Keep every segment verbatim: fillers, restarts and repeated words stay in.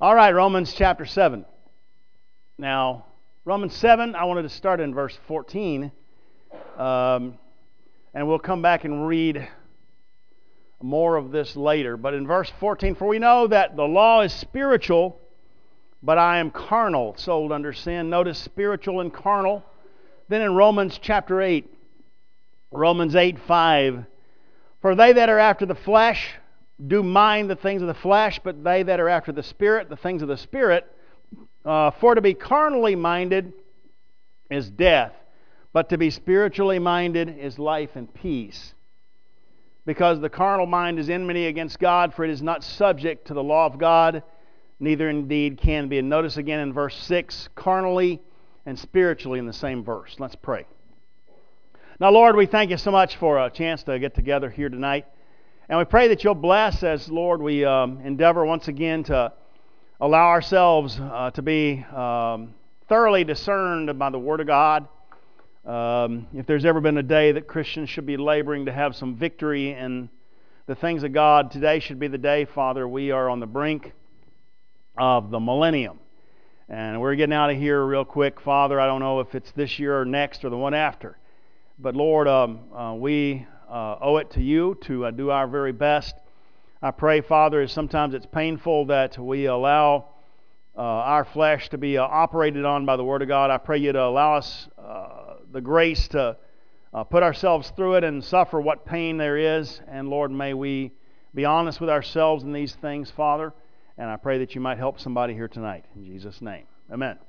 All right, Romans chapter seven. Now, Romans seven, I wanted to start in verse fourteen, um, and we'll come back and read more of this later. But in verse fourteen, for we know that the law is spiritual, but I am carnal, sold under sin. Notice spiritual and carnal. Then in Romans chapter eight, Romans eight five, for they that are after the flesh do mind the things of the flesh, but they that are after the Spirit, the things of the Spirit. Uh, for to be carnally minded is death, but to be spiritually minded is life and peace. Because the carnal mind is enmity against God, for it is not subject to the law of God, neither indeed can be. And notice again in verse six, carnally and spiritually in the same verse. Let's pray. Now, Lord, we thank you so much for a chance to get together here tonight. And we pray that you'll bless as, Lord, we um, endeavor once again to allow ourselves uh, to be um, thoroughly discerned by the Word of God. Um, if there's ever been a day that Christians should be laboring to have some victory in the things of God, today should be the day, Father. We are on the brink of the millennium. And we're getting out of here real quick, Father. I don't know if it's this year or next or the one after. But, Lord, um, uh, we uh, owe it to you to uh, do our very best. I pray, Father, as sometimes it's painful that we allow uh, our flesh to be uh, operated on by the Word of God. I pray you to allow us uh, the grace to uh, put ourselves through it and suffer what pain there is. And, Lord, may we be honest with ourselves in these things, Father. And I pray that you might help somebody here tonight. In Jesus' name, amen.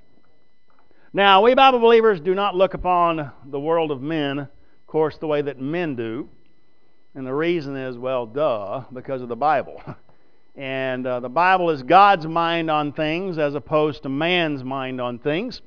Now, we Bible believers do not look upon the world of men, of course, the way that men do. And the reason is, well, duh, because of the Bible. And uh, the Bible is God's mind on things as opposed to man's mind on things.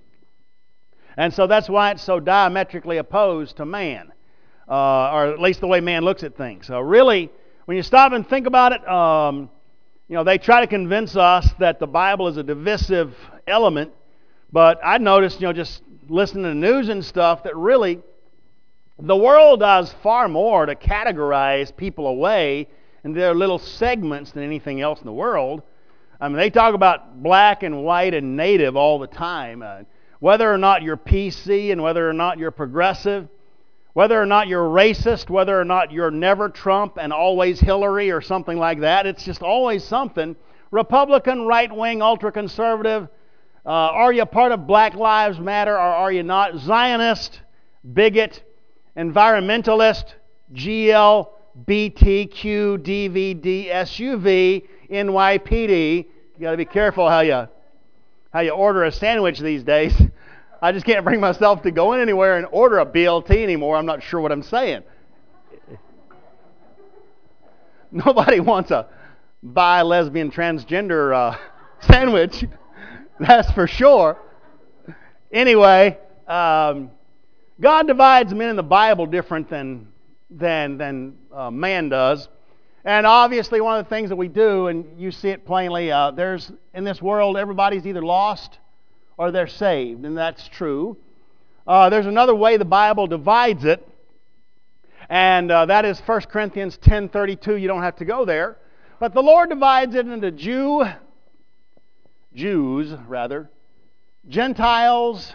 And so that's why it's so diametrically opposed to man, uh, or at least the way man looks at things. So really, when you stop and think about it, um, you know, they try to convince us that the Bible is a divisive element. But I noticed, you know, just listening to the news and stuff, that really the world does far more to categorize people away into their little segments than anything else in the world. I mean, they talk about black and white and native all the time. Uh, whether or not you're P C and whether or not you're progressive, whether or not you're racist, whether or not you're never Trump and always Hillary or something like that, it's just always something. Republican, right-wing, ultra-conservative. Uh, are you part of Black Lives Matter or are you not? Zionist, bigot, environmentalist, G L B T Q D V D S U V N Y P D. You got to be careful how you how you order a sandwich these days. I just can't bring myself to go in anywhere and order a B L T anymore. I'm not sure what I'm saying. Nobody wants a bi, lesbian, transgender uh, sandwich. That's for sure. Anyway, um, God divides men in the Bible different than than than uh, man does, and obviously one of the things that we do, and you see it plainly, uh, there's in this world everybody's either lost or they're saved, and that's true. Uh, there's another way the Bible divides it, and uh, that is First Corinthians ten thirty-two. You don't have to go there, but the Lord divides it into Jew. Jews, rather, Gentiles,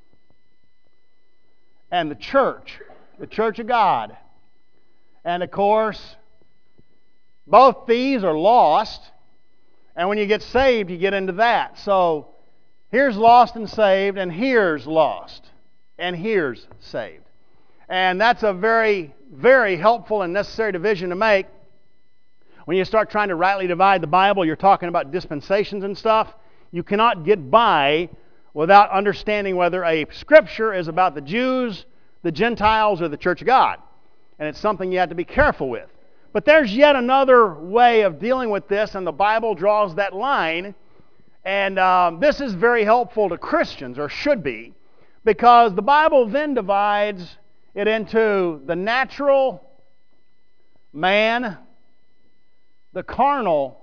and the church, the church of God. And of course, both these are lost, and when you get saved, you get into that. So, here's lost and saved, and here's lost, and here's saved. And that's a very, very helpful and necessary division to make. When you start trying to rightly divide the Bible, you're talking about dispensations and stuff. You cannot get by without understanding whether a scripture is about the Jews, the Gentiles, or the Church of God. And it's something you have to be careful with. But there's yet another way of dealing with this, and the Bible draws that line. And um, this is very helpful to Christians, or should be, because the Bible then divides it into the natural man, the carnal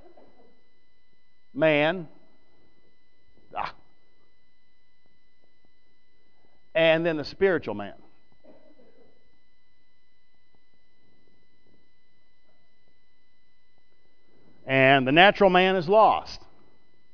man, ah, and then the spiritual man. And the natural man is lost.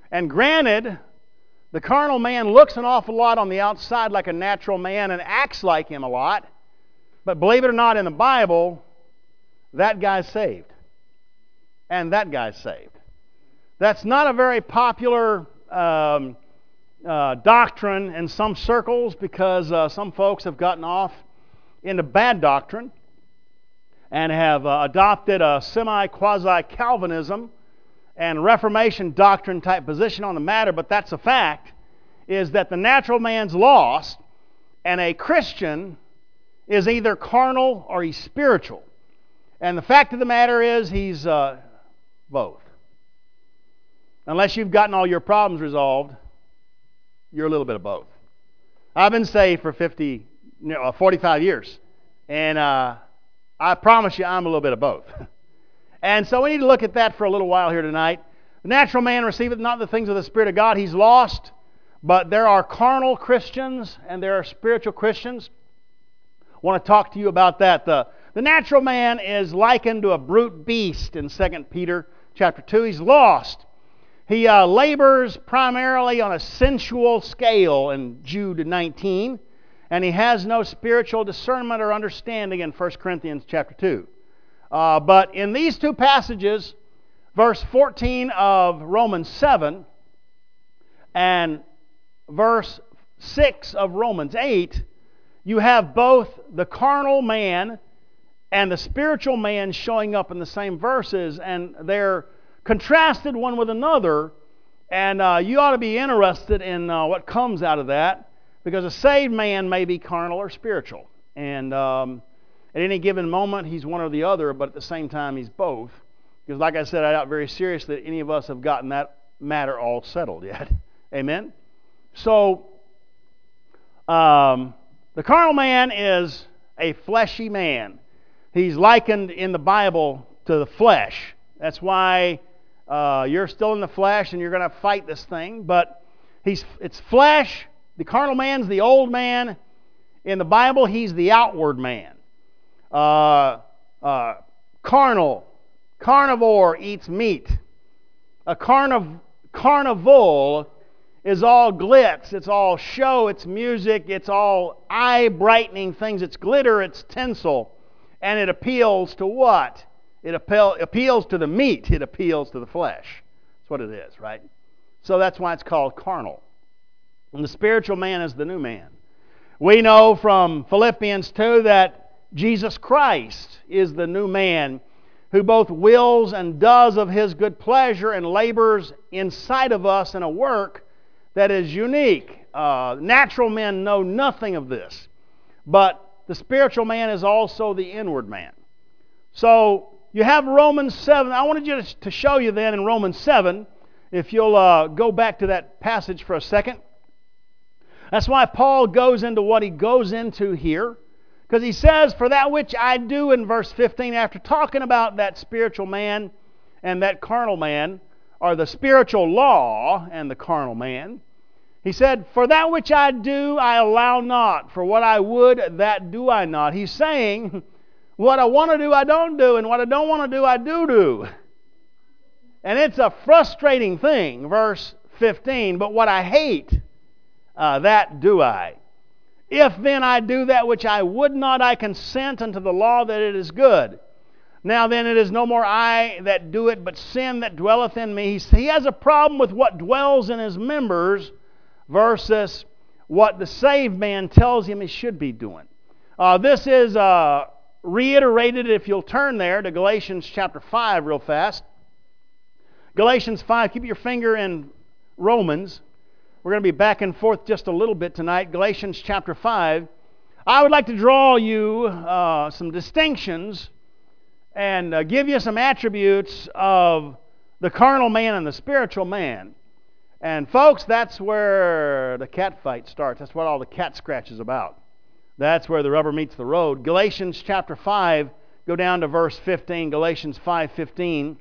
And granted, the carnal man looks an awful lot on the outside like a natural man and acts like him a lot. But believe it or not, in the Bible, that guy's saved. And that guy's saved. That's not a very popular um, uh, doctrine in some circles because uh, some folks have gotten off into bad doctrine and have uh, adopted a semi-quasi-Calvinism and Reformation doctrine type position on the matter, but that's a fact, is that the natural man's lost and a Christian is either carnal or he's spiritual. And the fact of the matter is he's uh, both. Unless you've gotten all your problems resolved, you're a little bit of both. I've been saved for fifty, no, forty-five years, and uh, I promise you I'm a little bit of both. And so we need to look at that for a little while here tonight. The natural man receiveth not the things of the Spirit of God. He's lost, but there are carnal Christians and there are spiritual Christians. I want to talk to you about that. The, the natural man is likened to a brute beast in Second Peter chapter two. He's lost. He uh, labors primarily on a sensual scale in Jude nineteen, and he has no spiritual discernment or understanding in First Corinthians chapter two. Uh, but in these two passages, verse fourteen of Romans seven and verse six of Romans eight, you have both the carnal man and the spiritual man showing up in the same verses, and they're contrasted one with another, and uh, you ought to be interested in uh, what comes out of that, because a saved man may be carnal or spiritual, and um, at any given moment he's one or the other, but at the same time he's both, because like I said, I doubt very seriously that any of us have gotten that matter all settled yet. Amen? So, um, the carnal man is a fleshy man. He's likened in the Bible to the flesh. That's why uh, you're still in the flesh and you're going to fight this thing. But he's it's flesh. The carnal man's the old man. In the Bible, he's the outward man. Uh, uh, carnal, carnivore eats meat. A carniv- carnival is all glitz, it's all show, it's music, it's all eye-brightening things, it's glitter, it's tinsel. And it appeals to what? It appeal, appeals to the meat, it appeals to the flesh. That's what it is, right? So that's why it's called carnal. And the spiritual man is the new man. We know from Philippians two that Jesus Christ is the new man who both wills and does of His good pleasure and labors inside of us in a work that is unique. Uh, natural men know nothing of this. But the spiritual man is also the inward man. So you have Romans seven. I wanted you to show you then in Romans seven, if you'll uh, go back to that passage for a second. That's why Paul goes into what he goes into here. Because he says, for that which I do in verse fifteen, after talking about that spiritual man and that carnal man, or the spiritual law and the carnal man, he said, for that which I do, I allow not. For what I would, that do I not. He's saying, what I want to do, I don't do. And what I don't want to do, I do do. And it's a frustrating thing, verse fifteen. But what I hate, uh, that do I. If then I do that which I would not, I consent unto the law that it is good. Now then it is no more I that do it, but sin that dwelleth in me. He has a problem with what dwells in his members versus what the saved man tells him he should be doing. Uh, this is uh, reiterated, if you'll turn there, to Galatians chapter five real fast. Galatians five, keep your finger in Romans. We're going to be back and forth just a little bit tonight. Galatians chapter five. I would like to draw you uh, some distinctions and uh, give you some attributes of the carnal man and the spiritual man. And folks, that's where the cat fight starts. That's what all the cat scratch is about. That's where the rubber meets the road. Galatians chapter five, go down to verse fifteen. Galatians five fifteen.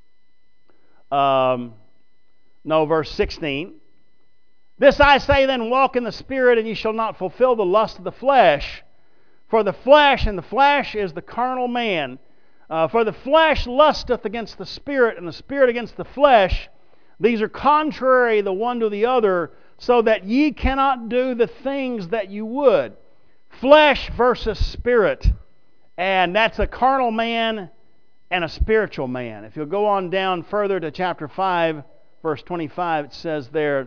Um, no, verse sixteen. This I say then, walk in the Spirit, and ye shall not fulfill the lust of the flesh. For the flesh, and the flesh is the carnal man. Uh, for the flesh lusteth against the Spirit, and the Spirit against the flesh. These are contrary the one to the other, so that ye cannot do the things that you would. Flesh versus spirit. And that's a carnal man and a spiritual man. If you'll go on down further to chapter five, verse twenty-five, it says there,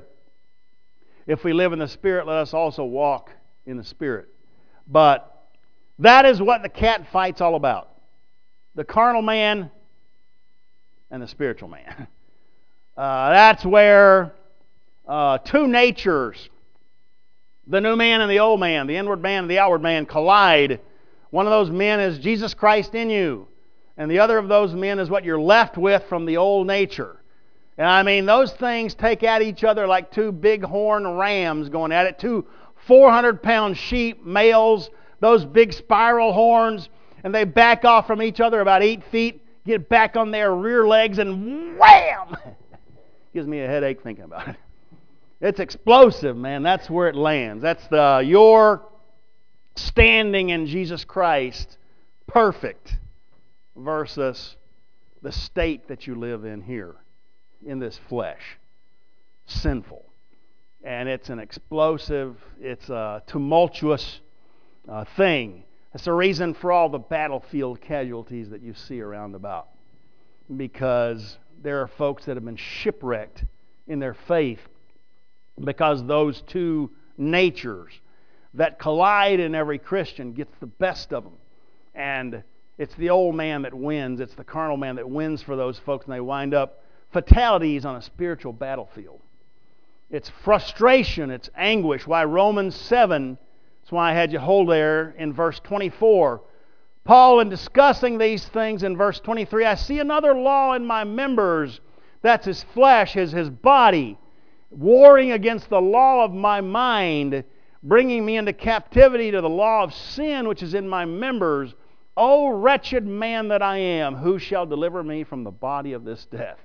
if we live in the Spirit, let us also walk in the Spirit. But that is what the cat fight's all about. The carnal man and the spiritual man. Uh, that's where uh, two natures, the new man and the old man, the inward man and the outward man, collide. One of those men is Jesus Christ in you, and the other of those men is what you're left with from the old nature. And I mean, those things take at each other like two bighorn rams going at it, two four hundred pound sheep, males, those big spiral horns, and they back off from each other about eight feet, get back on their rear legs, and wham! Gives me a headache thinking about it. It's explosive, man. That's where it lands. That's the your standing in Jesus Christ, perfect, versus the state that you live in here, in this flesh, sinful. And it's an explosive, it's a tumultuous uh, thing. That's the reason for all the battlefield casualties that you see around about. Because there are folks that have been shipwrecked in their faith because those two natures that collide in every Christian gets the best of them. And it's the old man that wins. It's the carnal man that wins for those folks, and they wind up fatalities on a spiritual battlefield. It's frustration. It's anguish. Why Romans seven, that's why I had you hold there in verse twenty-four. Paul, in discussing these things in verse twenty-three, I see another law in my members. That's his flesh, his, his body, warring against the law of my mind, bringing me into captivity to the law of sin which is in my members. O wretched man that I am, who shall deliver me from the body of this death?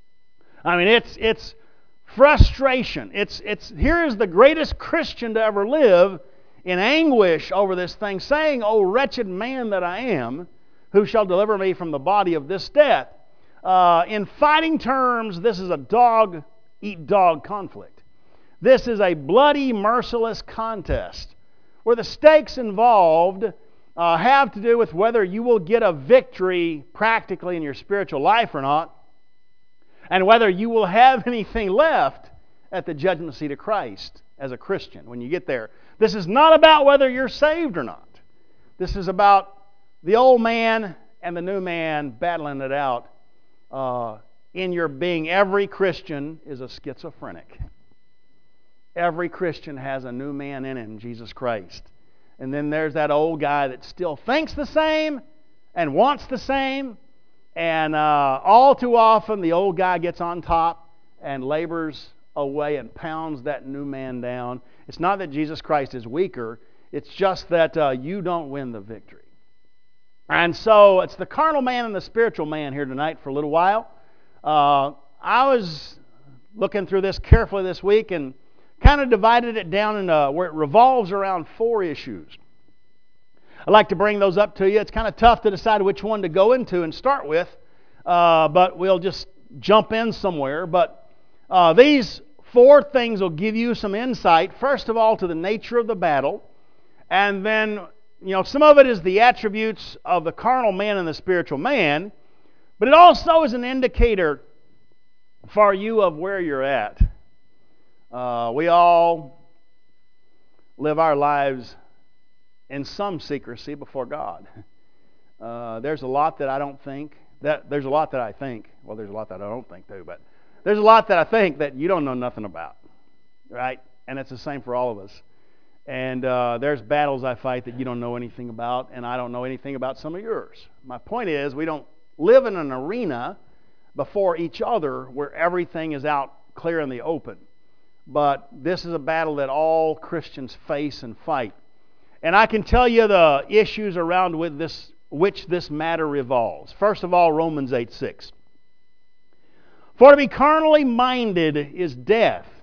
I mean, it's it's frustration. It's it's here is the greatest Christian to ever live in anguish over this thing, saying, O wretched man that I am, who shall deliver me from the body of this death? Uh, in fighting terms, this is a dog-eat-dog conflict. This is a bloody, merciless contest where the stakes involved uh, have to do with whether you will get a victory practically in your spiritual life or not, and whether you will have anything left at the judgment seat of Christ as a Christian when you get there. This is not about whether you're saved or not. This is about the old man and the new man battling it out uh, in your being. Every Christian is a schizophrenic. Every Christian has a new man in him, Jesus Christ. And then there's that old guy that still thinks the same and wants the same. And uh, all too often the old guy gets on top and labors away and pounds that new man down. It's not that Jesus Christ is weaker. It's just that uh, you don't win the victory. And so it's the carnal man and the spiritual man here tonight for a little while. Uh, I was looking through this carefully this week and kind of divided it down into where it revolves around four issues. I'd like to bring those up to you. It's kind of tough to decide which one to go into and start with, uh, but we'll just jump in somewhere. But uh, these four things will give you some insight, first of all, to the nature of the battle, and then, you know, some of it is the attributes of the carnal man and the spiritual man, but it also is an indicator for you of where you're at. Uh, we all live our lives in some secrecy before God. Uh, there's a lot that I don't think, that there's a lot that I think, well, there's a lot that I don't think too, but there's a lot that I think that you don't know nothing about, right? And it's the same for all of us. And uh, there's battles I fight that you don't know anything about, and I don't know anything about some of yours. My point is, we don't live in an arena before each other where everything is out clear in the open. But this is a battle that all Christians face and fight. And I can tell you the issues around with this, which this matter revolves. First of all, Romans eight six. For to be carnally minded is death,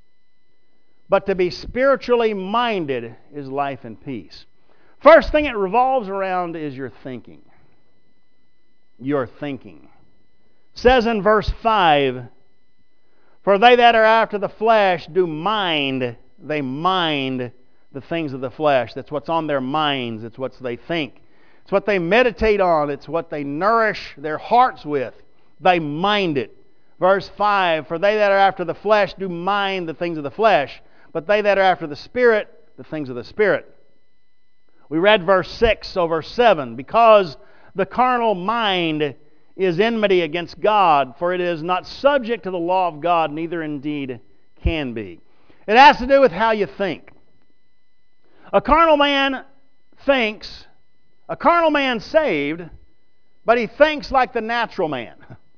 but to be spiritually minded is life and peace. First thing it revolves around is your thinking. Your thinking. It says in verse five, For they that are after the flesh do mind, they mind the things of the flesh. That's what's on their minds. It's what they think. It's what they meditate on. It's what they nourish their hearts with. They mind it. Verse five, for they that are after the flesh do mind the things of the flesh, but they that are after the Spirit, the things of the Spirit. We read verse six, so verse seven, because the carnal mind is enmity against God, for it is not subject to the law of God, neither indeed can be. It has to do with how you think. A carnal man thinks, a carnal man saved, but he thinks like the natural man.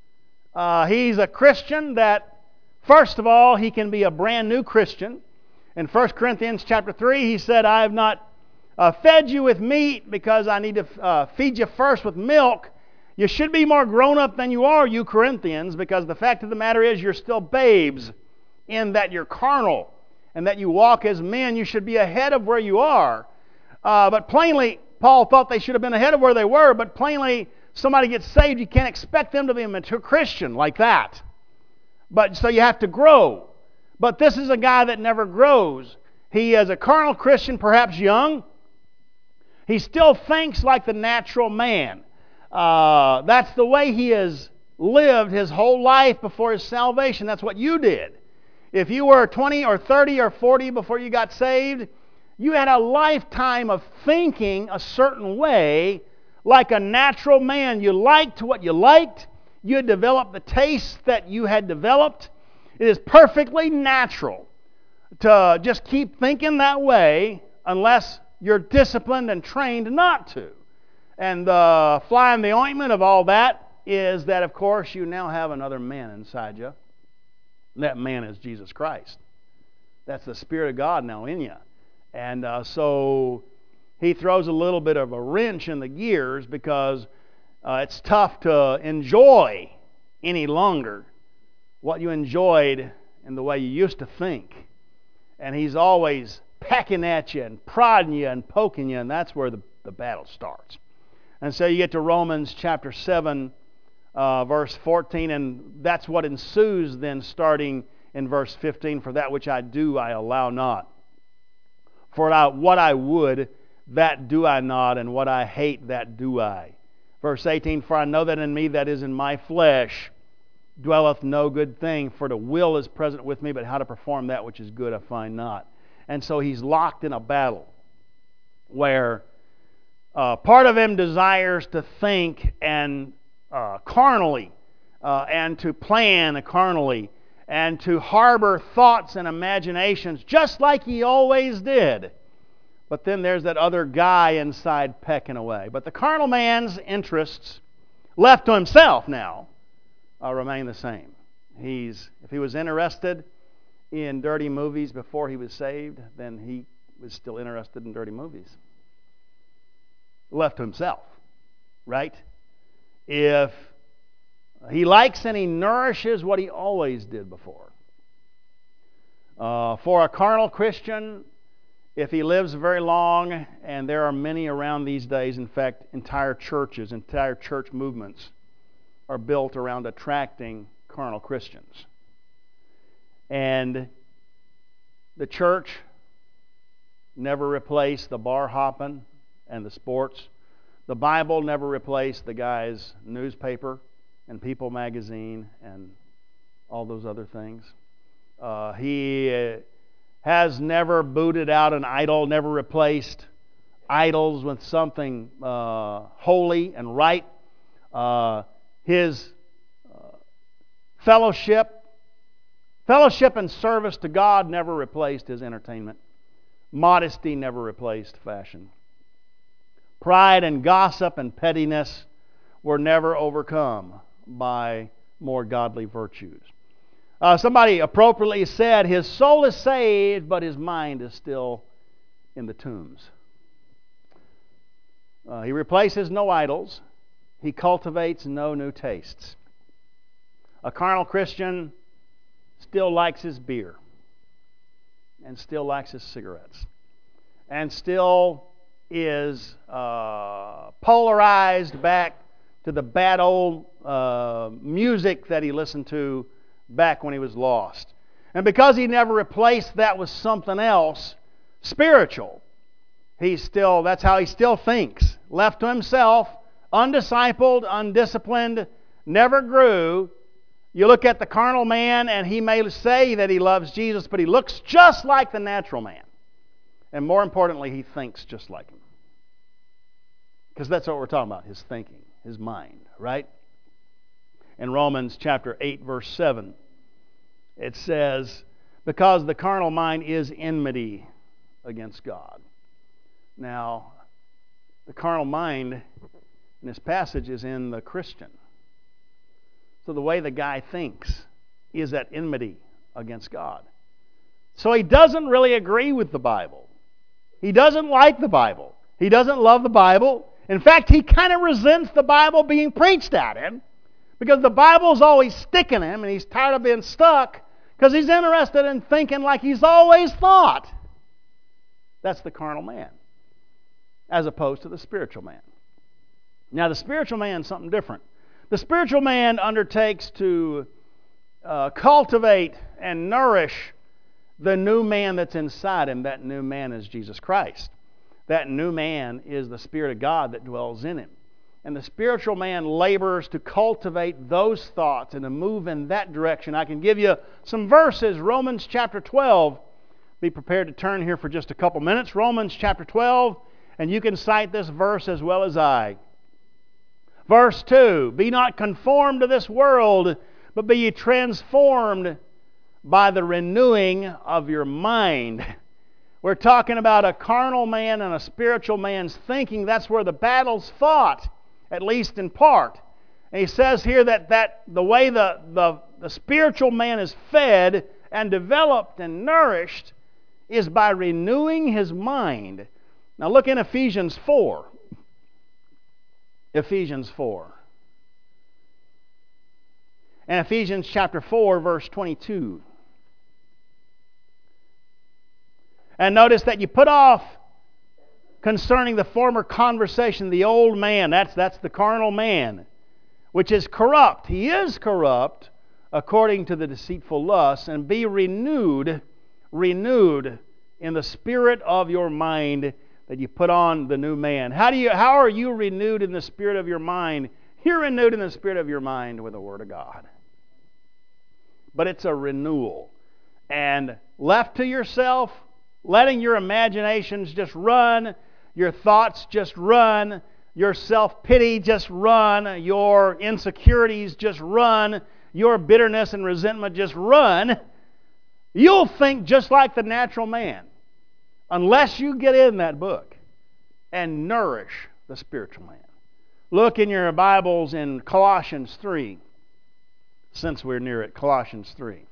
Uh, he's a Christian that, first of all, he can be a brand new Christian. In First Corinthians chapter three, he said, I have not uh, fed you with meat because I need to uh, feed you first with milk. You should be more grown up than you are, you Corinthians, because the fact of the matter is you're still babes in that you're carnal and that you walk as men. You should be ahead of where you are. Uh, but plainly, Paul thought they should have been ahead of where they were, but plainly, somebody gets saved, you can't expect them to be a mature Christian like that. But so you have to grow. But this is a guy that never grows. He is a carnal Christian, perhaps young. He still thinks like the natural man. Uh, that's the way he has lived his whole life before his salvation. That's what you did. If you were twenty or thirty or forty before you got saved, you had a lifetime of thinking a certain way like a natural man. You liked what you liked. You had developed the taste that you had developed. It is perfectly natural to just keep thinking that way unless you're disciplined and trained not to. And the fly in the ointment of all that is that, of course, you now have another man inside you. That man is Jesus Christ. That's the Spirit of God now in you. And uh, so he throws a little bit of a wrench in the gears because uh, it's tough to enjoy any longer what you enjoyed in the way you used to think. And he's always pecking at you and prodding you and poking you, and that's where the, the battle starts. And so you get to Romans chapter seven, uh, verse fourteen, and that's what ensues then starting in verse fifteen. For that which I do, I allow not. For I, what I would, that do I not, and what I hate, that do I. Verse eighteen, for I know that in me, that is in my flesh, dwelleth no good thing. For the will is present with me, but how to perform that which is good I find not. And so he's locked in a battle where uh, part of him desires to think and uh, carnally, uh, and to plan carnally, and to harbor thoughts and imaginations just like he always did. But then there's that other guy inside pecking away. But the carnal man's interests, left to himself now, uh, remain the same. He's, if he was interested in dirty movies before he was saved, then he was still interested in dirty movies. Left to himself, right? If he likes and he nourishes what he always did before. Uh, for a carnal Christian, if he lives very long, and there are many around these days, in fact, entire churches, entire church movements are built around attracting carnal Christians. And the church never replaced the bar hopping and the sports. The Bible never replaced the guy's newspaper and People magazine and all those other things. Uh, he uh, has never booted out an idol, never replaced idols with something uh, holy and right. Uh, his uh, fellowship, fellowship and service to God never replaced his entertainment. Modesty never replaced fashion. Pride and gossip and pettiness were never overcome by more godly virtues. Uh, somebody appropriately said, his soul is saved, but his mind is still in the tombs. Uh, he replaces no idols. He cultivates no new tastes. A carnal Christian still likes his beer and still likes his cigarettes and still is uh, polarized back to the bad old uh, music that he listened to back when he was lost. And because he never replaced that with something else spiritual, he's still, that's how he still thinks. Left to himself, undiscipled, undisciplined, never grew. You look at the carnal man, and he may say that he loves Jesus, but he looks just like the natural man. And more importantly, he thinks just like him. Because that's what we're talking about, his thinking, his mind, right? In Romans chapter eight, verse seven, it says, because the carnal mind is enmity against God. Now, the carnal mind in this passage is in the Christian. So the way the guy thinks is at enmity against God. So he doesn't really agree with the Bible. He doesn't like the Bible. He doesn't love the Bible. In fact, he kind of resents the Bible being preached at him because the Bible's always sticking him and he's tired of being stuck because he's interested in thinking like he's always thought. That's the carnal man, as opposed to the spiritual man. Now, the spiritual man is something different. The spiritual man undertakes to uh, cultivate and nourish the new man that's inside him. That new man is Jesus Christ. That new man is the Spirit of God that dwells in him. And the spiritual man labors to cultivate those thoughts and to move in that direction. I can give you some verses. Romans chapter twelve. Be prepared to turn here for just a couple minutes. Romans chapter twelve, and you can cite this verse as well as I. Verse two, be not conformed to this world, but be ye transformed by the renewing of your mind. We're talking about a carnal man and a spiritual man's thinking. That's where the battle's fought, at least in part. And he says here that, that the way the, the, the spiritual man is fed and developed and nourished is by renewing his mind. Now look in Ephesians four. Ephesians four. And Ephesians chapter four, verse twenty-two. And notice that you put off concerning the former conversation the old man. That's, that's the carnal man, which is corrupt. He is corrupt according to the deceitful lusts, and be renewed, renewed in the spirit of your mind, that you put on the new man. How do you? How are you renewed in the spirit of your mind? You're renewed in the spirit of your mind with the Word of God. But it's a renewal. And left to yourself, letting your imaginations just run, your thoughts just run, your self-pity just run, your insecurities just run, your bitterness and resentment just run, you'll think just like the natural man. Unless you get in that book and nourish the spiritual man. Look in your Bibles in Colossians three, since we're near it, Colossians three.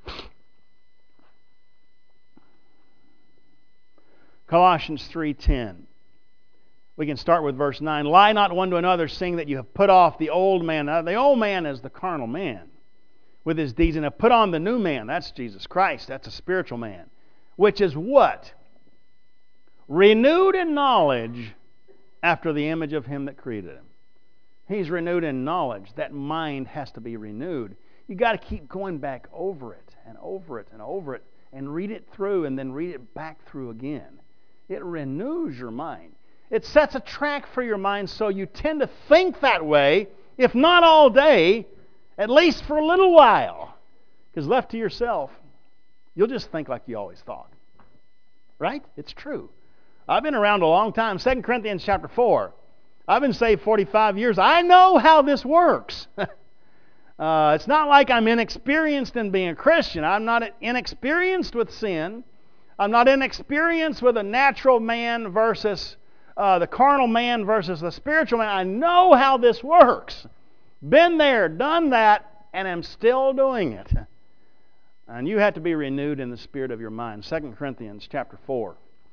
Colossians three ten. We can start with verse nine. Lie not one to another, seeing that you have put off the old man. Now, the old man is the carnal man with his deeds, and have put on the new man. That's Jesus Christ. That's a spiritual man. Which is what? Renewed in knowledge after the image of him that created him. He's renewed in knowledge. That mind has to be renewed. You got to keep going back over it and over it and over it and read it through and then read it back through again. It renews your mind. It sets a track for your mind so you tend to think that way, if not all day, at least for a little while. Because left to yourself, you'll just think like you always thought. Right? It's true. I've been around a long time. Second Corinthians chapter four. I've been saved forty-five years. I know how this works. uh, it's not like I'm inexperienced in being a Christian. I'm not inexperienced with sin. I'm not inexperienced with a natural man versus uh, the carnal man versus the spiritual man. I know how this works. Been there, done that, and am still doing it. And you have to be renewed in the spirit of your mind. Second Corinthians chapter four.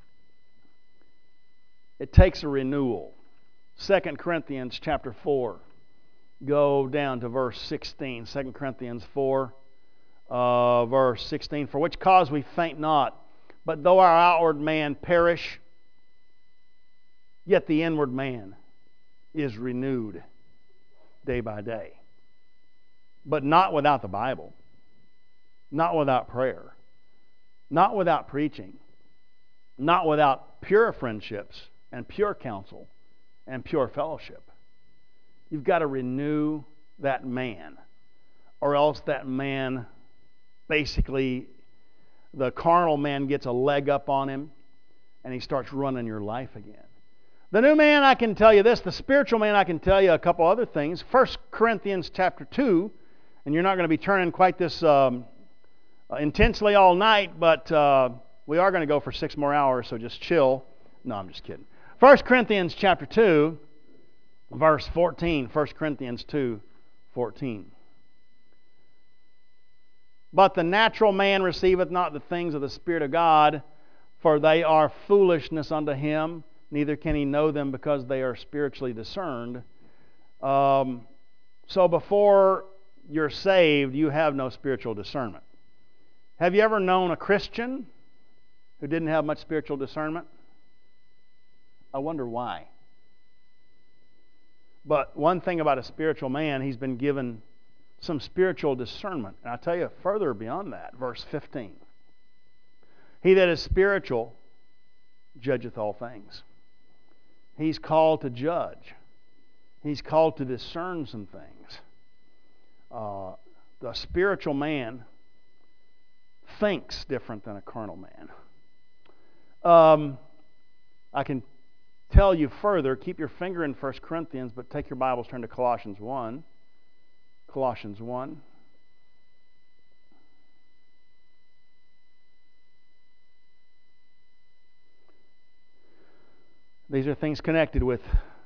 It takes a renewal. Second Corinthians chapter four. Go down to verse sixteen. Second Corinthians four, uh, verse sixteen. For which cause we faint not, but though our outward man perish, yet the inward man is renewed day by day. But not without the Bible. not without prayer, not without preaching, not without pure friendships and pure counsel and pure fellowship. You've got to renew that man, or else that man, basically, the carnal man gets a leg up on him and he starts running your life again. The new man, I can tell you this. The spiritual man, I can tell you a couple other things. First Corinthians chapter two, and you're not going to be turning quite this um, intensely all night, but uh, we are going to go for six more hours, so just chill. No, I'm just kidding. First Corinthians chapter two, verse fourteen. First Corinthians two, fourteen. But the natural man receiveth not the things of the Spirit of God, for they are foolishness unto him, neither can he know them because they are spiritually discerned. Um, so before you're saved, you have no spiritual discernment. Have you ever known a Christian who didn't have much spiritual discernment? I wonder why. But one thing about a spiritual man, he's been given some spiritual discernment. And I'll tell you further beyond that, verse fifteen. He that is spiritual judgeth all things. He's called to judge. He's called to discern some things. Uh, the spiritual man thinks different than a carnal man. Um, I can tell you further, keep your finger in First Corinthians, but take your Bibles, turn to Colossians one. Colossians one. These are things connected with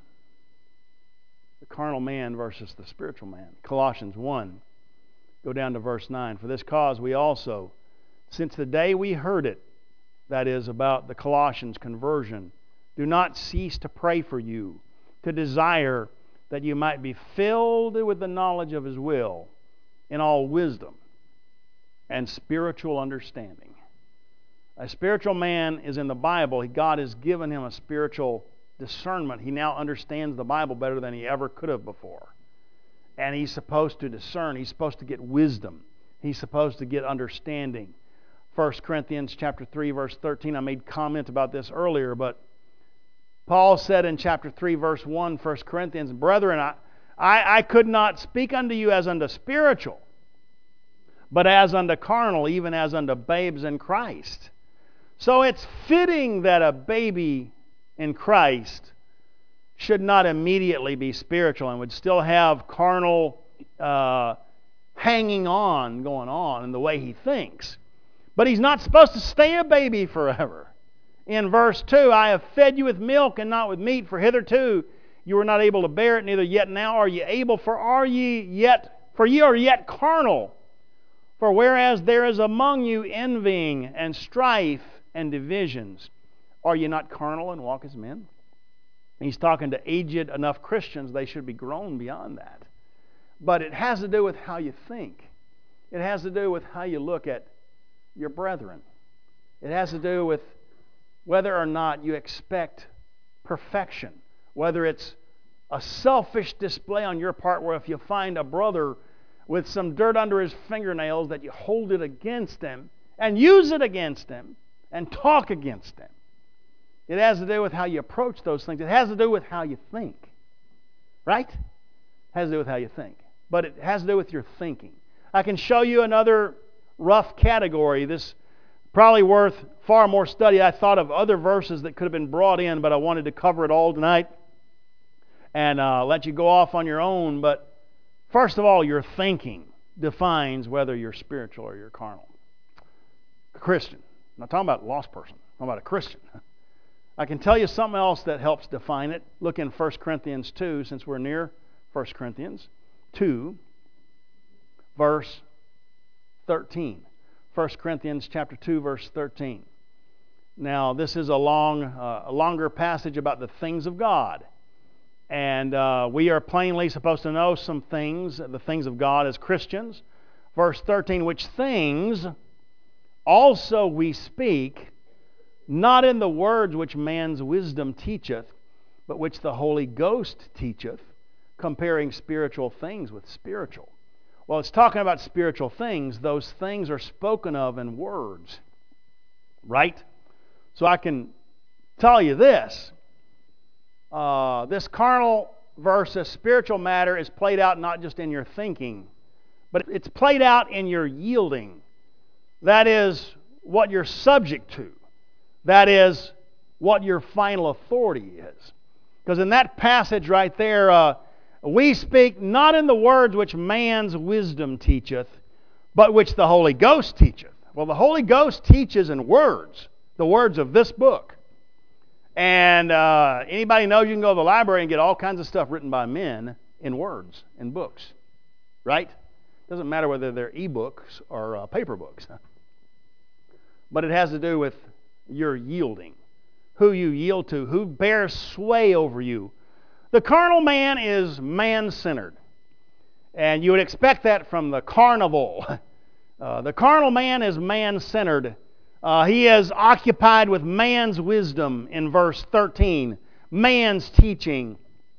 the carnal man versus the spiritual man. Colossians one, go down to verse nine. For this cause we also, since the day we heard it, that is about the Colossians' conversion, do not cease to pray for you, to desire that you might be filled with the knowledge of His will in all wisdom and spiritual understanding. A spiritual man is in the Bible. God has given him a spiritual discernment. He now understands the Bible better than he ever could have before. And he's supposed to discern. He's supposed to get wisdom. He's supposed to get understanding. First Corinthians chapter three, verse thirteen. I made comment about this earlier, but Paul said in chapter three, verse one, First Corinthians, Brethren, I, I, I could not speak unto you as unto spiritual, but as unto carnal, even as unto babes in Christ. So it's fitting that a baby in Christ should not immediately be spiritual and would still have carnal uh, hanging on going on in the way he thinks. But he's not supposed to stay a baby forever. In verse two, I have fed you with milk and not with meat, for hitherto you were not able to bear it, neither yet now are ye able, for are ye yet, for ye are yet carnal. For whereas there is among you envying and strife and divisions, are ye not carnal and walk as men? He's talking to aged enough Christians, they should be grown beyond that. But it has to do with how you think. It has to do with how you look at your brethren. It has to do with whether or not you expect perfection. Whether it's a selfish display on your part where if you find a brother with some dirt under his fingernails that you hold it against him and use it against him and talk against him. It has to do with how you approach those things. It has to do with how you think. Right? It has to do with how you think. But it has to do with your thinking. I can show you another rough category. This probably worth far more study. I thought of other verses that could have been brought in, but I wanted to cover it all tonight and uh, let you go off on your own. But first of all, your thinking defines whether you're spiritual or you're carnal. A Christian. I'm not talking about a lost person. I'm talking about a Christian. I can tell you something else that helps define it. Look in First Corinthians two, since we're near First Corinthians two, verse thirteen. First Corinthians chapter two, verse thirteen. Now, this is a long, uh, a longer passage about the things of God. And uh, we are plainly supposed to know some things, the things of God as Christians. Verse thirteen, which things also we speak, not in the words which man's wisdom teacheth, but which the Holy Ghost teacheth, comparing spiritual things with spiritual. Well, it's talking about spiritual things. Those things are spoken of in words, right? So I can tell you this. Uh, this carnal versus spiritual matter is played out not just in your thinking, but it's played out in your yielding. That is what you're subject to. That is what your final authority is. Because in that passage right there, uh, we speak not in the words which man's wisdom teacheth, but which the Holy Ghost teacheth. Well, the Holy Ghost teaches in words, the words of this book. And uh, anybody knows you can go to the library and get all kinds of stuff written by men in words, in books. Right? Doesn't matter whether they're e-books or uh, paper books. But it has to do with your yielding. Who you yield to, who bears sway over you. The carnal man is man-centered. And you would expect that from the carnival. Uh, the carnal man is man-centered. Uh, he is occupied with man's wisdom in verse thirteen. Man's teaching.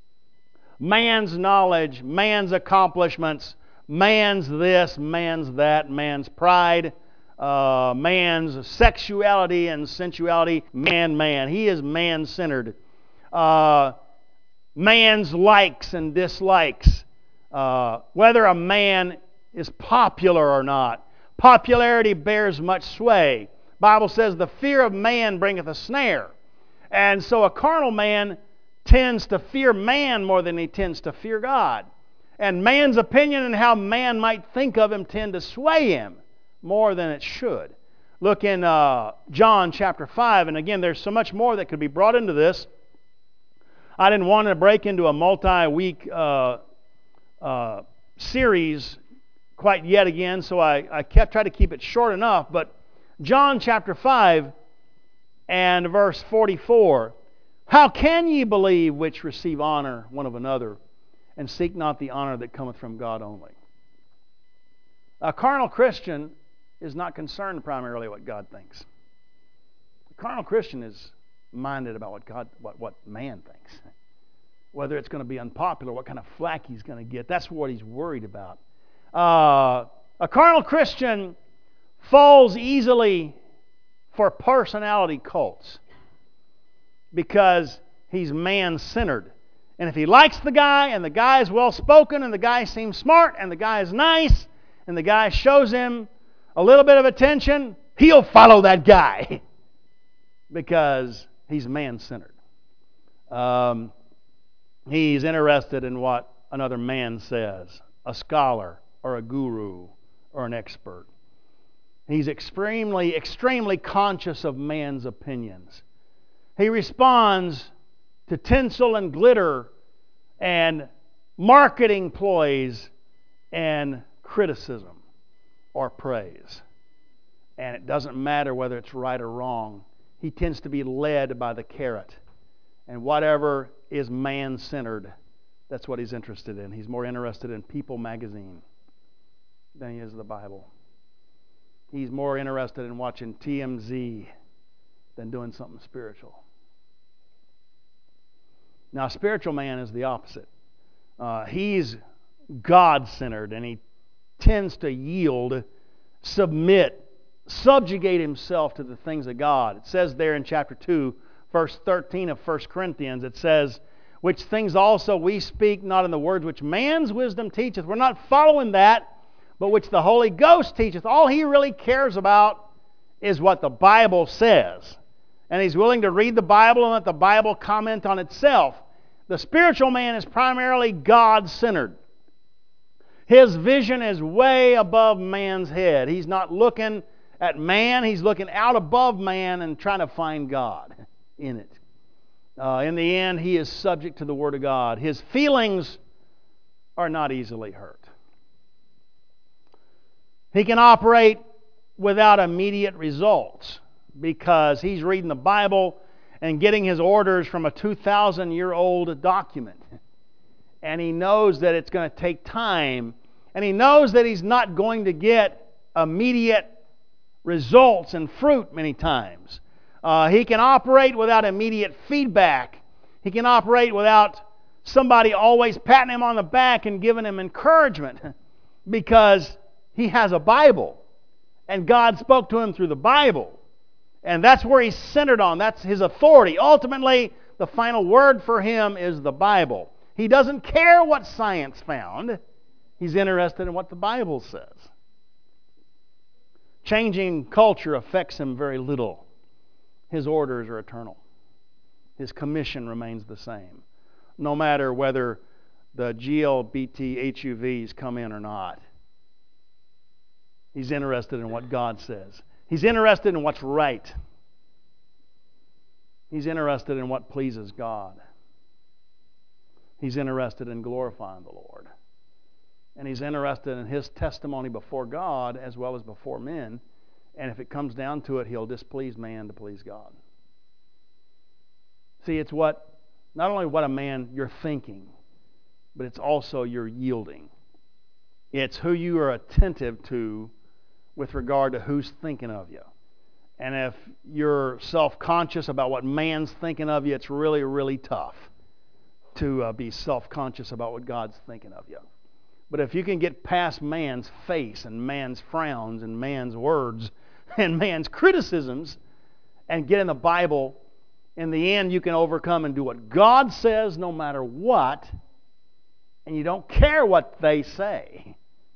Man's knowledge. Man's accomplishments. Man's this, man's that, man's pride. Uh, man's sexuality and sensuality. Man, man. He is man-centered. Uh, man's likes and dislikes. Uh, whether a man is popular or not. Popularity bears much sway. Bible says the fear of man bringeth a snare. And so a carnal man tends to fear man more than he tends to fear God. And man's opinion and how man might think of him tend to sway him more than it should. Look in uh, John chapter five, and again, there's so much more that could be brought into this. I didn't want to break into a multi-week uh, uh, series quite yet again, so I, I kept trying to keep it short enough. But John chapter five and verse forty-four, how can ye believe which receive honor one of another, and seek not the honor that cometh from God only? A carnal Christian is not concerned primarily what God thinks. A carnal Christian is minded about what God, what, what man thinks. Whether it's going to be unpopular, what kind of flack he's going to get. That's what he's worried about. Uh, a carnal Christian falls easily for personality cults because he's man-centered. And if he likes the guy, and the guy is well-spoken, and the guy seems smart, and the guy is nice, and the guy shows him a little bit of attention, he'll follow that guy because he's man-centered. Um, he's interested in what another man says, a scholar or a guru or an expert. He's extremely, extremely conscious of man's opinions. He responds to tinsel and glitter and marketing ploys and criticism or praise. And it doesn't matter whether it's right or wrong. He tends to be led by the carrot. And whatever is man-centered, that's what he's interested in. He's more interested in People magazine than he is the Bible. He's more interested in watching T M Z than doing something spiritual. Now, a spiritual man is the opposite. Uh, he's God-centered, and he tends to yield, submit, subjugate himself to the things of God. It says there in chapter two, verse thirteen of First Corinthians, it says, which things also we speak not in the words which man's wisdom teacheth. We're not following that, but which the Holy Ghost teacheth. All he really cares about is what the Bible says. And he's willing to read the Bible and let the Bible comment on itself. The spiritual man is primarily God-centered. His vision is way above man's head. He's not looking at man. He's looking out above man and trying to find God in it. Uh, in the end, he is subject to the Word of God. His feelings are not easily hurt. He can operate without immediate results because he's reading the Bible and getting his orders from a two thousand year old document. And he knows that it's going to take time. And he knows that he's not going to get immediate results and fruit many times. Uh, he can operate without immediate feedback. He can operate without somebody always patting him on the back and giving him encouragement. because he has a Bible, and God spoke to him through the Bible. And that's where he's centered on. That's his authority. Ultimately, the final word for him is the Bible. He doesn't care what science found. He's interested in what the Bible says. Changing culture affects him very little. His orders are eternal. His commission remains the same, no matter whether the G L B T H U Vs come in or not. He's interested in what God says. He's interested in what's right. He's interested in what pleases God. He's interested in glorifying the Lord. And he's interested in his testimony before God as well as before men. And if it comes down to it, he'll displease man to please God. See, it's what, not only what a man you're thinking, but it's also your yielding. It's who you are attentive to with regard to who's thinking of you. And if you're self-conscious about what man's thinking of you, it's really, really tough to uh, be self-conscious about what God's thinking of you. But if you can get past man's face and man's frowns and man's words and man's criticisms and get in the Bible, in the end you can overcome and do what God says no matter what, and you don't care what they say.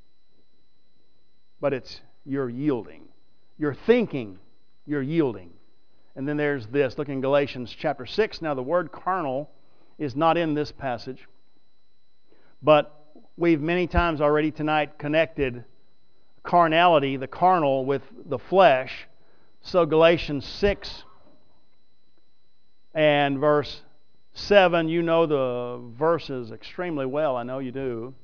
But it's you're yielding. You're thinking, you're yielding. And then there's this. Look in Galatians chapter six. Now the word carnal is not in this passage, but we've many times already tonight connected carnality, the carnal, with the flesh. So Galatians six and verse seven, you know the verses extremely well. I know you do.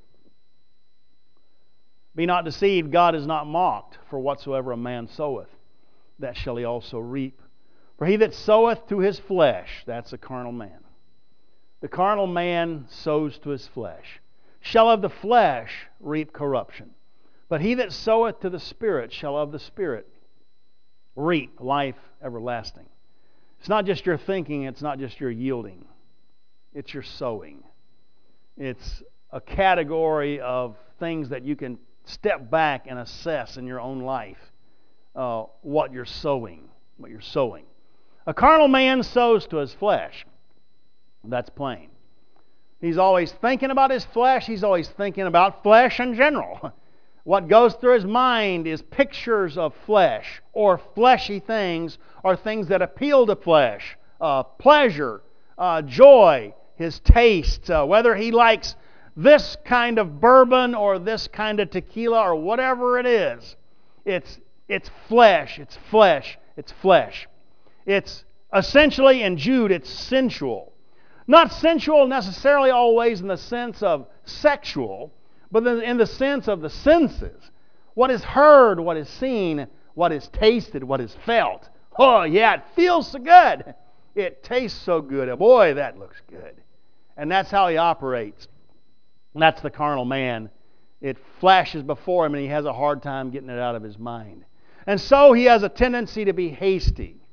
Be not deceived, God is not mocked, for whatsoever a man soweth, that shall he also reap. For he that soweth to his flesh, that's a carnal man. The carnal man sows to his flesh, shall of the flesh reap corruption. But he that soweth to the Spirit shall of the Spirit reap life everlasting. It's not just your thinking, it's not just your yielding. It's your sowing. It's a category of things that you can step back and assess in your own life uh, what you're sowing, what you're sowing. A carnal man sows to his flesh. That's plain. He's always thinking about his flesh. He's always thinking about flesh in general. What goes through his mind is pictures of flesh or fleshy things or things that appeal to flesh, uh, pleasure, uh, joy, his tastes, uh, whether he likes this kind of bourbon or this kind of tequila or whatever it is. It's, it's flesh, it's flesh, it's flesh. It's essentially, in Jude, it's sensual. Not sensual necessarily always in the sense of sexual, but in the sense of the senses. What is heard, what is seen, what is tasted, what is felt. Oh yeah, it feels so good. It tastes so good. Boy, that looks good. And that's how he operates. That's the carnal man. It flashes before him and he has a hard time getting it out of his mind. And so he has a tendency to be hasty.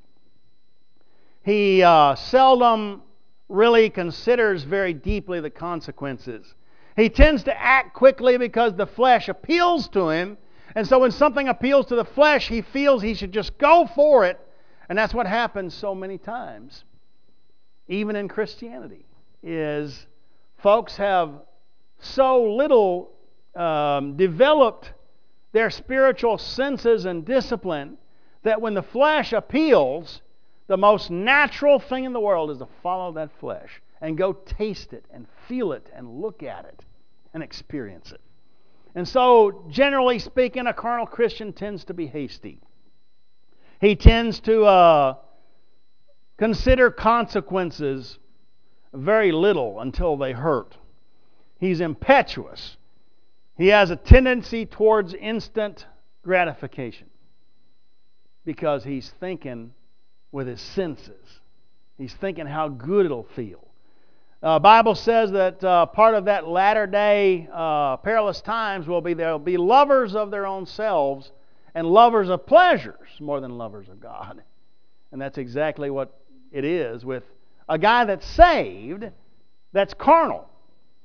He uh, seldom really considers very deeply the consequences. He tends to act quickly because the flesh appeals to him. And so when something appeals to the flesh, he feels he should just go for it. And that's what happens so many times, even in Christianity, is folks have so little um, developed their spiritual senses and discipline that when the flesh appeals, the most natural thing in the world is to follow that flesh and go taste it and feel it and look at it and experience it. And so, generally speaking, a carnal Christian tends to be hasty. He tends to uh, consider consequences very little until they hurt. He's impetuous. He has a tendency towards instant gratification because he's thinking with his senses. He's thinking how good it'll feel. The uh, Bible says that uh, part of that latter day uh, perilous times will be they'll be lovers of their own selves and lovers of pleasures more than lovers of God. And that's exactly what it is with a guy that's saved, that's carnal.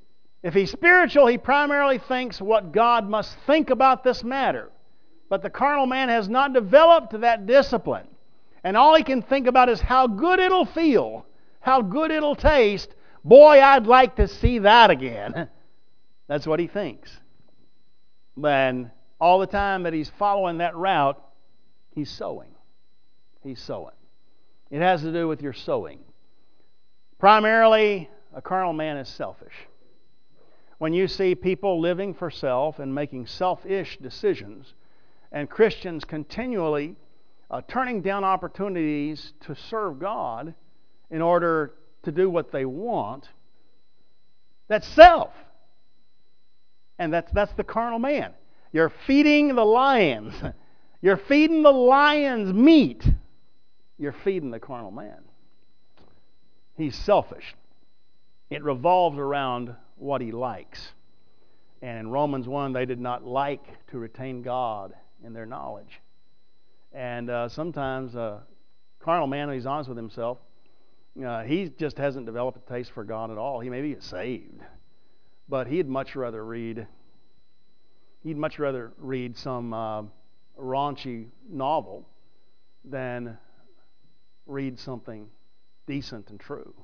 If he's spiritual, he primarily thinks what God must think about this matter. But the carnal man has not developed that discipline. And all he can think about is how good it'll feel, how good it'll taste. Boy, I'd like to see that again. That's what he thinks. And all the time that he's following that route, he's sowing. He's sowing. It has to do with your sowing. Primarily, a carnal man is selfish. When you see people living for self and making selfish decisions, and Christians continually uh, turning down opportunities to serve God in order to do what they want, that's self. And that's, that's the carnal man. You're feeding the lions. You're feeding the lions meat. You're feeding the carnal man. He's selfish. It revolves around what he likes. And in Romans one, they did not like to retain God in their knowledge. And uh, sometimes a carnal man, when he's honest with himself, uh, he just hasn't developed a taste for God at all. He maybe is saved, but he'd much rather read. He'd much rather read some uh, raunchy novel than read something decent and true.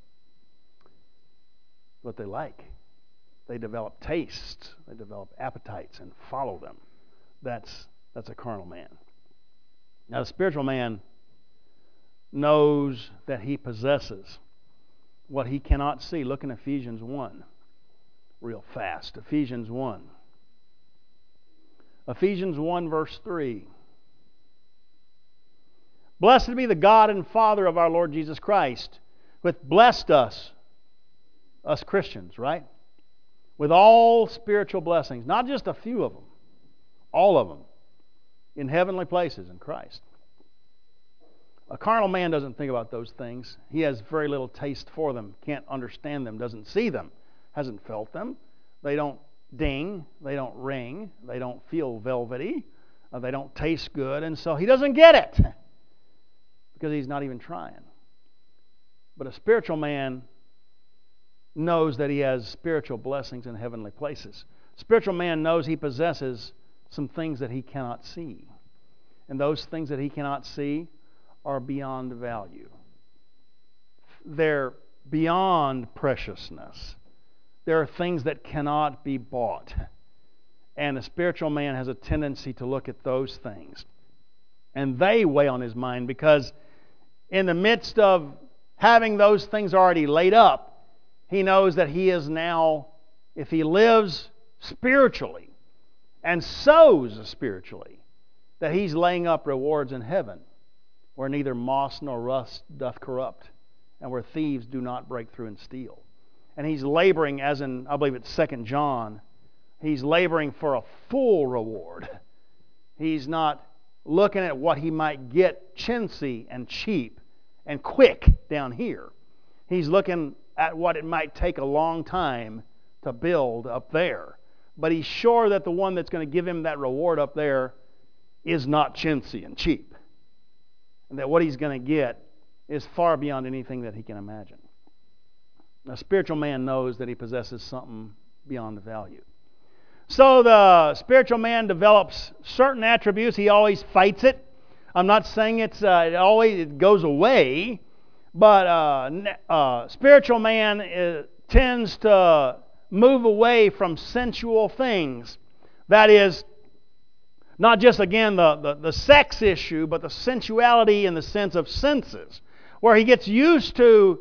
What they like. They develop tastes, they develop appetites and follow them. That's that's a carnal man. Now the spiritual man knows that he possesses what he cannot see. Look in Ephesians one real fast. Ephesians one. Ephesians one verse three. Blessed be the God and Father of our Lord Jesus Christ, who hath blessed us, us Christians, right? With all spiritual blessings, not just a few of them, all of them, in heavenly places in Christ. A carnal man doesn't think about those things. He has very little taste for them, can't understand them, doesn't see them, hasn't felt them. They don't ding, they don't ring, they don't feel velvety, uh, they don't taste good, and so he doesn't get it because he's not even trying. But a spiritual man knows that he has spiritual blessings in heavenly places. Spiritual man knows he possesses some things that he cannot see. And those things that he cannot see are beyond value. They're beyond preciousness. There are things that cannot be bought. And a spiritual man has a tendency to look at those things. And they weigh on his mind because in the midst of having those things already laid up, he knows that he is now, if he lives spiritually and sows spiritually, that he's laying up rewards in heaven where neither moss nor rust doth corrupt and where thieves do not break through and steal. And he's laboring, as in, I believe it's Second John, he's laboring for a full reward. He's not looking at what he might get chintzy and cheap and quick down here. He's looking at what it might take a long time to build up there. But he's sure that the one that's going to give him that reward up there is not chintzy and cheap. And that what he's going to get is far beyond anything that he can imagine. A spiritual man knows that he possesses something beyond the value. So the spiritual man develops certain attributes. He always fights it. I'm not saying it's uh, it always it goes away. But uh, uh, spiritual man is, tends to move away from sensual things. That is, not just, again, the, the, the sex issue, but the sensuality in the sense of senses, where he gets used to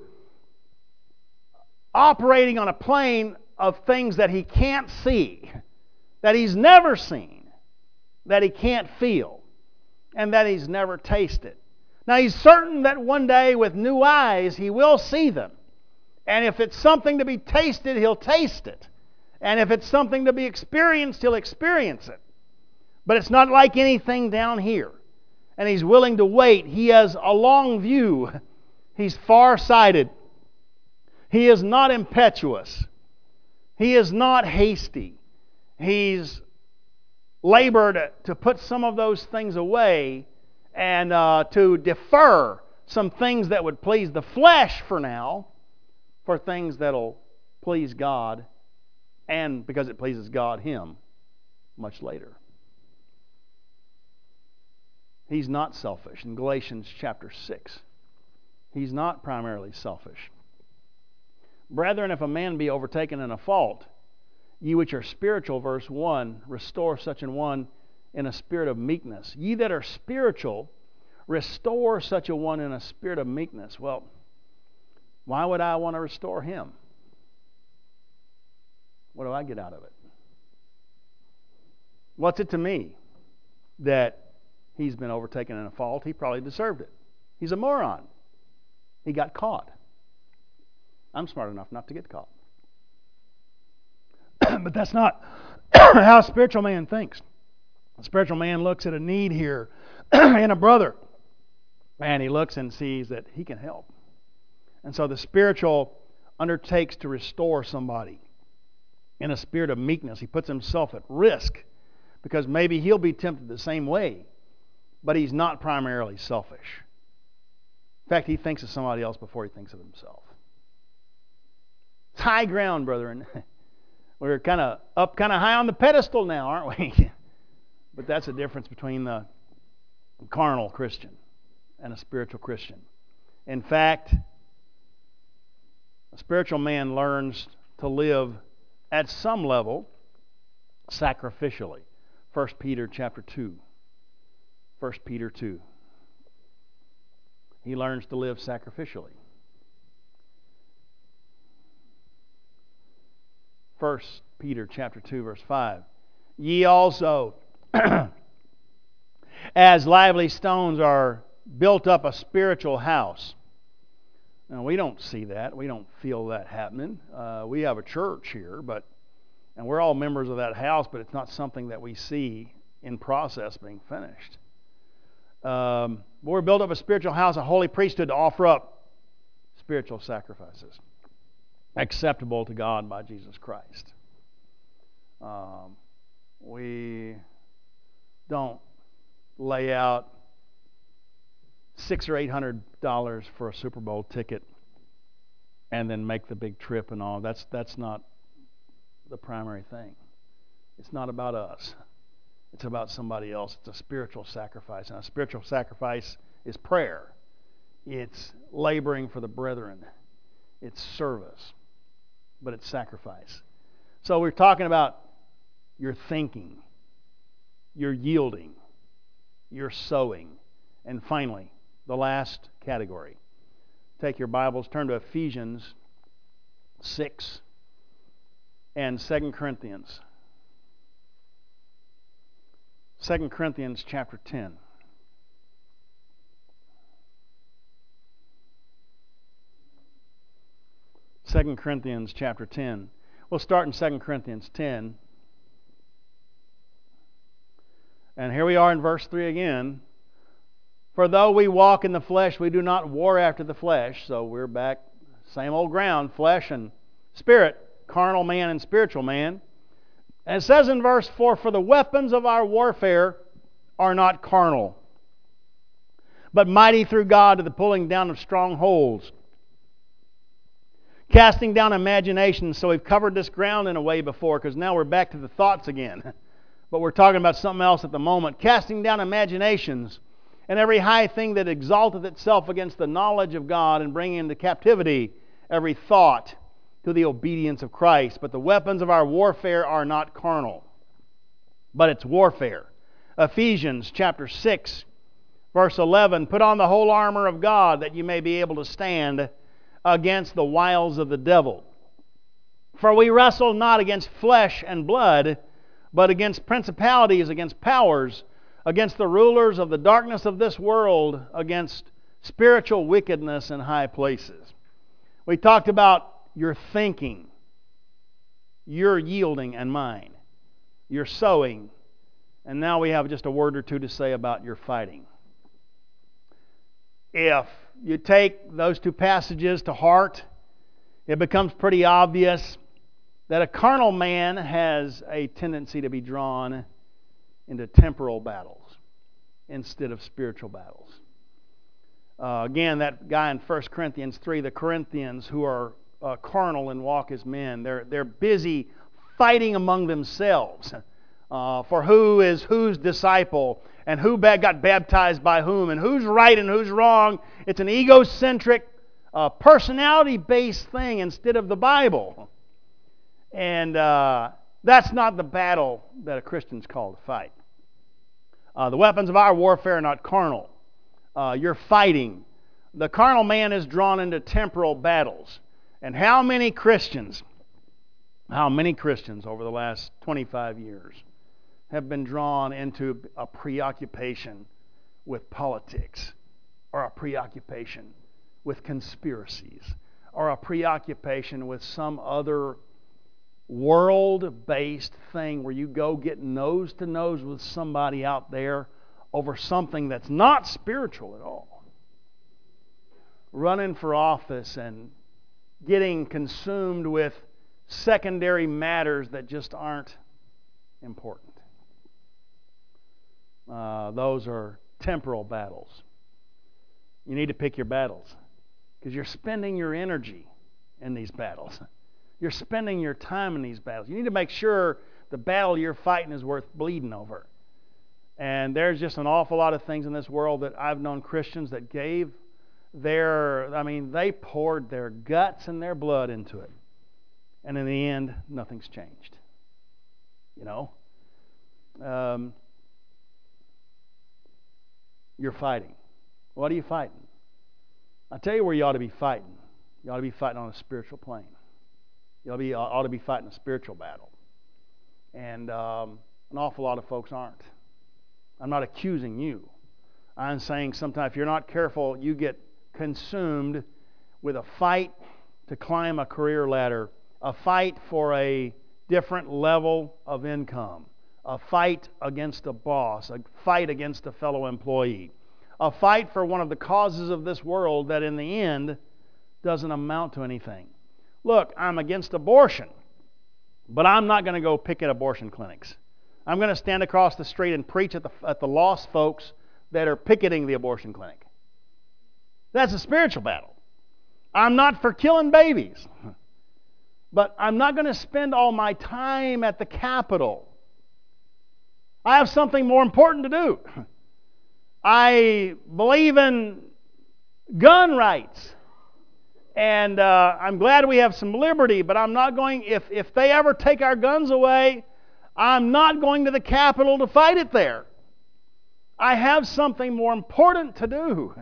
operating on a plane of things that he can't see, that he's never seen, that he can't feel, and that he's never tasted. Now, he's certain that one day with new eyes he will see them. And if it's something to be tasted, he'll taste it. And if it's something to be experienced, he'll experience it. But it's not like anything down here. And he's willing to wait. He has a long view. He's far-sighted. He is not impetuous. He is not hasty. He's labored to put some of those things away and uh, to defer some things that would please the flesh for now for things that'll please God and because it pleases God, him, much later. He's not selfish. In Galatians chapter six, he's not primarily selfish. Brethren, if a man be overtaken in a fault, ye which are spiritual, verse one, restore such an one in a spirit of meekness. Ye that are spiritual, restore such a one in a spirit of meekness. Well, why would I want to restore him? What do I get out of it? What's it to me that he's been overtaken in a fault? He probably deserved it. He's a moron. He got caught. I'm smart enough not to get caught. But that's not how a spiritual man thinks. A spiritual man looks at a need here in a brother, and he looks and sees that he can help. And so the spiritual undertakes to restore somebody in a spirit of meekness. He puts himself at risk because maybe he'll be tempted the same way, but he's not primarily selfish. In fact, he thinks of somebody else before he thinks of himself. It's high ground, brethren. We're kind of up kind of high on the pedestal now, aren't we? But that's the difference between the carnal Christian and a spiritual Christian. In fact, a spiritual man learns to live at some level sacrificially. First Peter chapter two. First Peter two. He learns to live sacrificially. First Peter chapter two, verse five. Ye also, as lively stones, are built up a spiritual house. Now, we don't see that. We don't feel that happening. Uh, we have a church here, but and we're all members of that house, but it's not something that we see in process being finished. Um, we're built up a spiritual house, a holy priesthood, to offer up spiritual sacrifices acceptable to God by Jesus Christ. Um, we don't lay out six or eight hundred dollars for a Super Bowl ticket and then make the big trip and all. That's that's not the primary thing. It's not about us. It's about somebody else. It's a spiritual sacrifice, and a spiritual sacrifice is prayer. It's laboring for the brethren. It's service, but it's sacrifice. So we're talking about your thinking, your yielding, your sowing, and finally, the last category. Take your Bibles, turn to Ephesians six and Second Corinthians. Second Corinthians chapter ten. Second Corinthians chapter ten. We'll start in Second Corinthians ten. And here we are in verse three again. For though we walk in the flesh, we do not war after the flesh. So we're back, same old ground, flesh and spirit, carnal man and spiritual man. And it says in verse four, for the weapons of our warfare are not carnal, but mighty through God to the pulling down of strongholds, casting down imaginations. So we've covered this ground in a way before, because now we're back to the thoughts again. But we're talking about something else at the moment. Casting down imaginations and every high thing that exalteth itself against the knowledge of God, and bringing into captivity every thought to the obedience of Christ. But the weapons of our warfare are not carnal, but it's warfare. Ephesians chapter six, verse eleven, put on the whole armor of God, that you may be able to stand against the wiles of the devil. For we wrestle not against flesh and blood, but against principalities, against powers, against the rulers of the darkness of this world, against spiritual wickedness in high places. We talked about your thinking, your yielding and mine, your sowing, and now we have just a word or two to say about your fighting. If you take those two passages to heart, it becomes pretty obvious that a carnal man has a tendency to be drawn into temporal battles instead of spiritual battles. Uh, again, that guy in First Corinthians three, the Corinthians who are uh, carnal and walk as men, they're, they're busy fighting among themselves uh, for who is whose disciple and who got baptized by whom and who's right and who's wrong. It's an egocentric, uh, personality-based thing instead of the Bible. And uh, that's not the battle that a Christian's called to fight. Uh, the weapons of our warfare are not carnal. Uh, you're fighting. The carnal man is drawn into temporal battles. And how many Christians, how many Christians over the last twenty-five years have been drawn into a preoccupation with politics, or a preoccupation with conspiracies, or a preoccupation with some other world-based thing where you go get nose to nose with somebody out there over something that's not spiritual at all. Running for office and getting consumed with secondary matters that just aren't important. Uh, those are temporal battles. You need to pick your battles because you're spending your energy in these battles. You're spending your time in these battles. You need to make sure the battle you're fighting is worth bleeding over. And there's just an awful lot of things in this world that I've known Christians that gave their, I mean, they poured their guts and their blood into it. And in the end, nothing's changed. You know? Um, you're fighting. What are you fighting? I'll tell you where you ought to be fighting. You ought to be fighting on a spiritual plane. You ought to be, ought to be fighting a spiritual battle. And um, an awful lot of folks aren't. I'm not accusing you. I'm saying sometimes if you're not careful, you get consumed with a fight to climb a career ladder, a fight for a different level of income, a fight against a boss, a fight against a fellow employee, a fight for one of the causes of this world that in the end doesn't amount to anything. Look, I'm against abortion, but I'm not going to go picket abortion clinics. I'm going to stand across the street and preach at the, at the lost folks that are picketing the abortion clinic. That's a spiritual battle. I'm not for killing babies, but I'm not going to spend all my time at the Capitol. I have something more important to do. I believe in gun rights. And uh, I'm glad we have some liberty, but I'm not going, if, if they ever take our guns away, I'm not going to the Capitol to fight it there. I have something more important to do.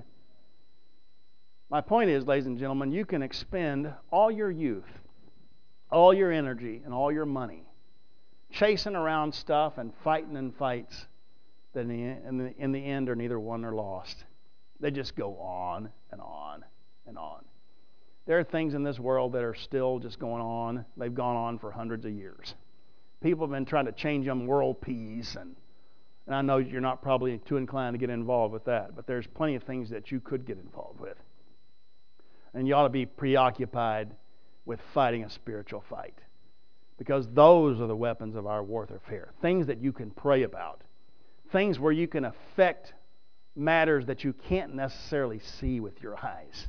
My point is, ladies and gentlemen, you can expend all your youth, all your energy, and all your money chasing around stuff and fighting in fights that in the, in the, in the end are neither won nor lost. They just go on and on and on. There are things in this world that are still just going on. They've gone on for hundreds of years. People have been trying to change them world peace, and, and I know you're not probably too inclined to get involved with that, but there's plenty of things that you could get involved with. And you ought to be preoccupied with fighting a spiritual fight, because those are the weapons of our warfare. Things that you can pray about. Things where you can affect matters that you can't necessarily see with your eyes.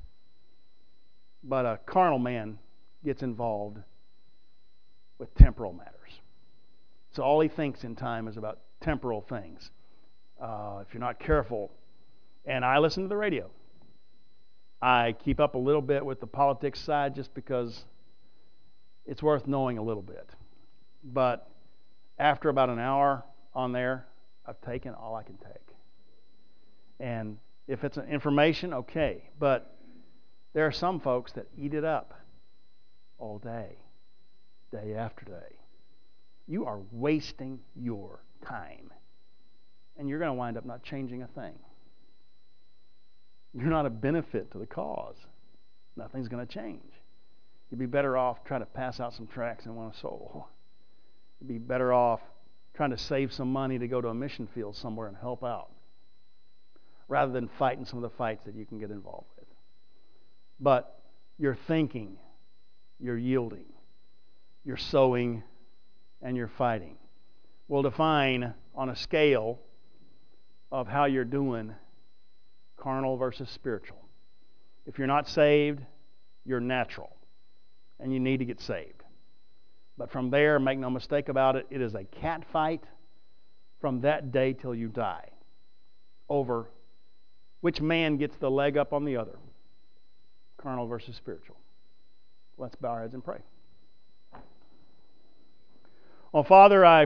But a carnal man gets involved with temporal matters. So all he thinks in time is about temporal things. Uh, if you're not careful, and I listen to the radio. I keep up a little bit with the politics side just because it's worth knowing a little bit. But after about an hour on there, I've taken all I can take. And if it's information, okay. But there are some folks that eat it up all day, day after day. You are wasting your time. And you're going to wind up not changing a thing. You're not a benefit to the cause. Nothing's going to change. You'd be better off trying to pass out some tracts and win a soul. You'd be better off trying to save some money to go to a mission field somewhere and help out, rather than fighting some of the fights that you can get involved with. But you're thinking, you're yielding, you're sowing, and you're fighting will define on a scale of how you're doing carnal versus spiritual. If you're not saved, you're natural, and you need to get saved. But from there, make no mistake about it, it is a cat fight from that day till you die over which man gets the leg up on the other. Carnal versus spiritual. Let's bow our heads and pray. Oh, Father, I